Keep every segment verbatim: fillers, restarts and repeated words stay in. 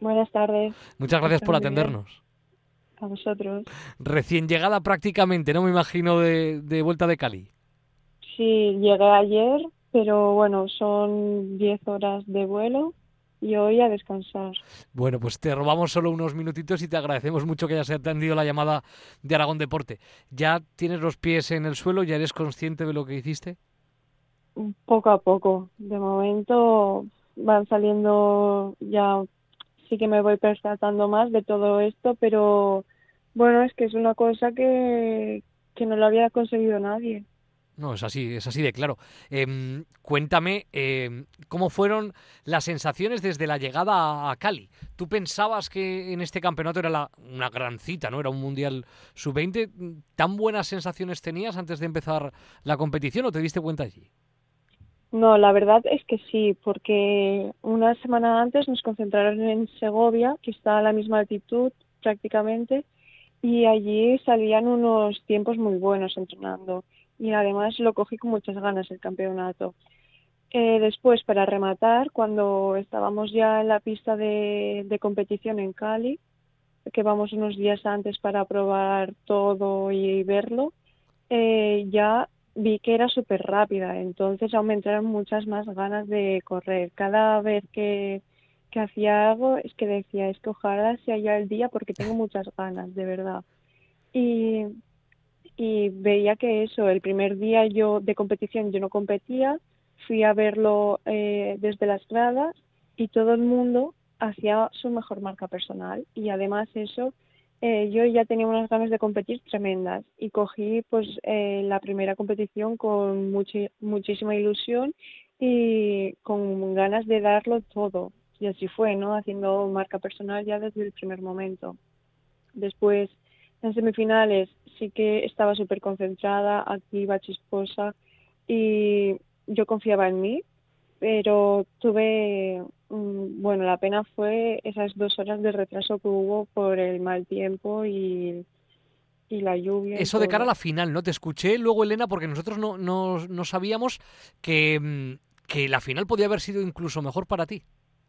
Buenas tardes. Muchas gracias Está por muy bien. atendernos. A vosotros. Recién llegada prácticamente, no me imagino, de, de vuelta de Cali. Sí, llegué ayer, pero bueno, son diez horas de vuelo y hoy a descansar. Bueno, pues te robamos solo unos minutitos y te agradecemos mucho que hayas atendido la llamada de Aragón Deporte. ¿Ya tienes los pies en el suelo? ¿Ya eres consciente de lo que hiciste? Poco a poco. De momento van saliendo ya, sí que me voy percatando más de todo esto, pero bueno, es que es una cosa que, que no lo había conseguido nadie. No, es así, es así de claro. Em, cuéntame, em, ¿cómo fueron las sensaciones desde la llegada a Cali? ¿Tú pensabas que en este campeonato era la- una gran cita, ¿no? Era un Mundial sub veinte. ¿Tan buenas sensaciones tenías antes de empezar la competición o te diste cuenta allí? No, la verdad es que sí, porque una semana antes nos concentraron en Segovia, que está a la misma altitud prácticamente, y allí salían unos tiempos muy buenos entrenando. Y además lo cogí con muchas ganas el campeonato. Eh, después, para rematar, cuando estábamos ya en la pista de, de competición en Cali, que vamos unos días antes para probar todo y verlo, eh, ya vi que era súper rápida, entonces aumentaron muchas más ganas de correr. Cada vez que, que hacía algo es que decía, es que ojalá sea ya el día porque tengo muchas ganas, de verdad. Y, y veía que eso, el primer día yo de competición yo no competía, fui a verlo eh, desde las gradas y todo el mundo hacía su mejor marca personal y además eso, eh, yo ya tenía unas ganas de competir tremendas y cogí pues eh, la primera competición con muchi- muchísima ilusión y con ganas de darlo todo y así fue, ¿no? Haciendo marca personal ya desde el primer momento. Después, en semifinales sí que estaba súper concentrada, activa, chisposa y yo confiaba en mí, pero tuve, mm, bueno, la pena fue esas dos horas de retraso que hubo por el mal tiempo y, y la lluvia y Eso de cara a todo. la final, ¿no? Te escuché luego, Elena, porque nosotros no, no, no sabíamos que, mm, que la final podía haber sido incluso mejor para ti.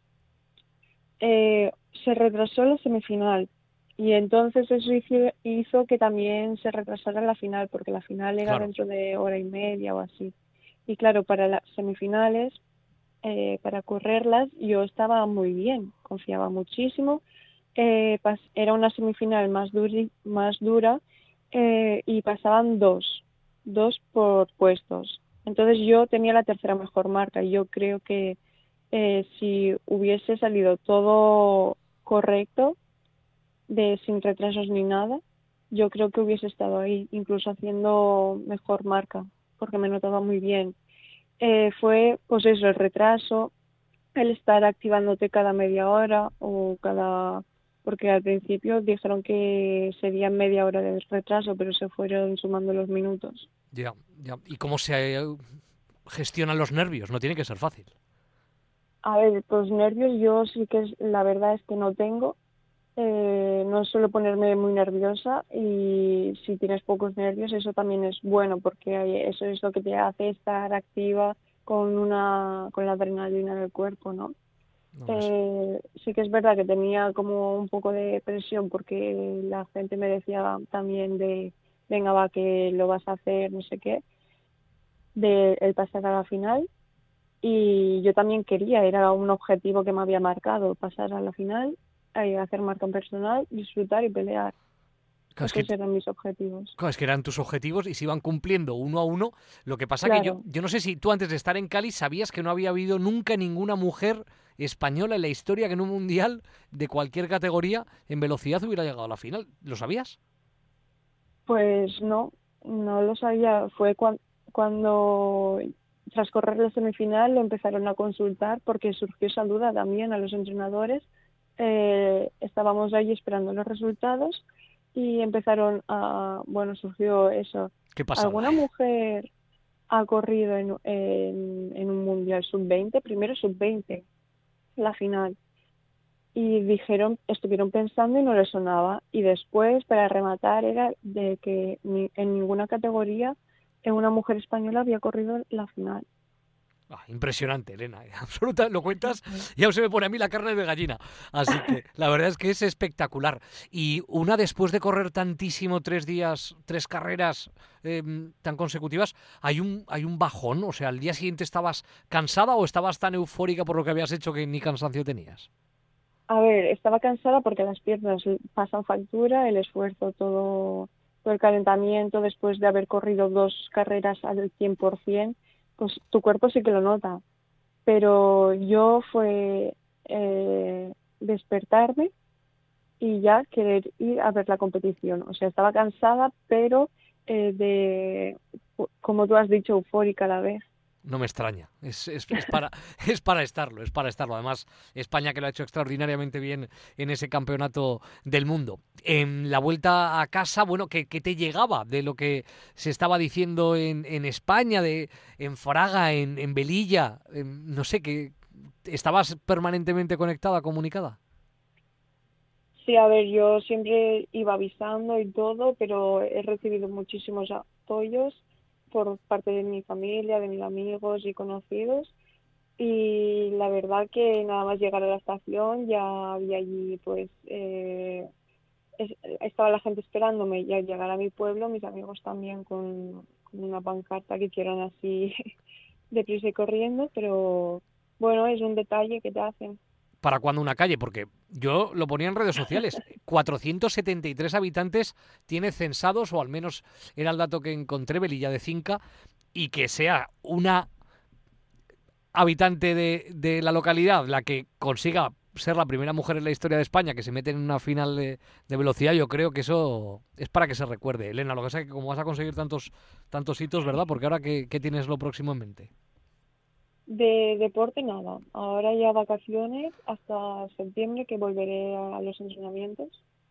Eh, Se retrasó la semifinal y entonces eso hizo, hizo que también se retrasara la final, porque la final era Claro. dentro de hora y media o así. Y claro, para las semifinales eh, para correrlas, yo estaba muy bien, confiaba muchísimo. Eh, pas- era una semifinal más, duri- más dura eh, y pasaban dos, dos por puestos. Entonces yo tenía la tercera mejor marca y yo creo que eh, si hubiese salido todo correcto, de sin retrasos ni nada, yo creo que hubiese estado ahí, incluso haciendo mejor marca, porque me notaba muy bien. Eh, fue pues eso, el retraso, el estar activándote cada media hora o cada... Porque al principio dijeron que sería media hora de retraso, pero se fueron sumando los minutos. Ya, ya. ¿Y cómo se eh, gestionan los nervios? No tiene que ser fácil. A ver, pues nervios yo sí que es, la verdad es que no tengo. Eh, no suelo ponerme muy nerviosa y si tienes pocos nervios eso también es bueno porque hay- eso es lo que te hace estar activa con una con la adrenalina del cuerpo, ¿no? No, es, Eh, sí que es verdad que tenía como un poco de presión porque la gente me decía también de, venga, va, que lo vas a hacer, no sé qué, de el pasar a la final. Y yo también quería, era un objetivo que me había marcado, pasar a la final, eh, hacer marca personal, disfrutar y pelear. claro, es que Esos eran mis objetivos. Claro, es que eran tus objetivos y se iban cumpliendo uno a uno. Lo que pasa que yo, Claro, yo no sé si tú antes de estar en Cali sabías que no había habido nunca ninguna mujer española en la historia que en un mundial de cualquier categoría en velocidad hubiera llegado a la final. ¿Lo sabías? pues no, no lo sabía. Fue cuan- cuando, tras correr la semifinal, lo empezaron a consultar porque surgió esa duda también a los entrenadores. Eh, estábamos ahí esperando los resultados y empezaron a, bueno, surgió eso. Qué pasada, ¿Alguna ¿eh? mujer ha corrido en, en, en un mundial sub veinte? Primero sub veinte, la final. Y dijeron, estuvieron pensando y no les sonaba. Y después, para rematar, era de que ni, en ninguna categoría en una mujer española había corrido la final. Ah, impresionante, Elena. Absoluta, lo cuentas y aún se me pone a mí la carne de gallina. Así que la verdad es que es espectacular. Y una después de correr tantísimo, tres días, tres carreras eh, tan consecutivas, ¿hay un, hay un bajón? O sea, ¿al día siguiente estabas cansada o estabas tan eufórica por lo que habías hecho que ni cansancio tenías? A ver, estaba cansada porque las piernas pasan factura, el esfuerzo, todo, todo el calentamiento después de haber corrido dos carreras al cien por ciento, pues tu cuerpo sí que lo nota. Pero yo fue eh, despertarme y ya querer ir a ver la competición. O sea, estaba cansada, pero eh, de, como tú has dicho, eufórica a la vez. No me extraña, es, es, es, para, es para estarlo, es para estarlo. Además, España que lo ha hecho extraordinariamente bien en ese campeonato del mundo. En la vuelta a casa, bueno, ¿qué, qué te llegaba de lo que se estaba diciendo en, en España, de en Fraga, en, en Velilla? En, no sé, que ¿estabas permanentemente conectada, comunicada? Sí, a ver, yo siempre iba avisando y todo, pero he recibido muchísimos apoyos por parte de mi familia, de mis amigos y conocidos. Y la verdad que nada más llegar a la estación ya había allí, pues, eh, es- estaba la gente esperándome y al llegar a mi pueblo, mis amigos también con, con una pancarta que hicieron así deprisa y corriendo, pero bueno, es un detalle que te hacen. ¿Para cuándo una calle? Porque yo lo ponía en redes sociales. cuatrocientos setenta y tres habitantes tiene censados, o al menos era el dato que encontré, Velilla de Cinca, y que sea una habitante de, de la localidad la que consiga ser la primera mujer en la historia de España que se mete en una final de, de velocidad, yo creo que eso es para que se recuerde. Elena, lo que pasa es que como vas a conseguir tantos, tantos hitos, ¿verdad? Porque ahora, ¿qué, qué tienes lo próximo en mente? De deporte nada, ahora ya vacaciones hasta septiembre que volveré a los entrenamientos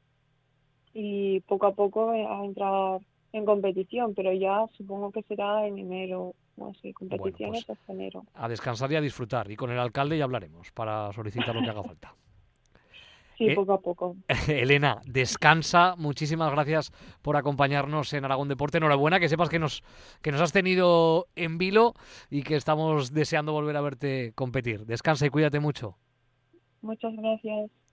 y poco a poco a entrar en competición, pero ya supongo que será en enero o así, Bueno, pues competiciones hasta enero. a descansar y a disfrutar. Y con el alcalde ya hablaremos para solicitar lo que haga falta. Sí, Eh, poco a poco. Elena, descansa. Muchísimas gracias por acompañarnos en Aragón Deporte. Enhorabuena, que sepas que nos, que nos has tenido en vilo y que estamos deseando volver a verte competir. Descansa y cuídate mucho. Muchas gracias.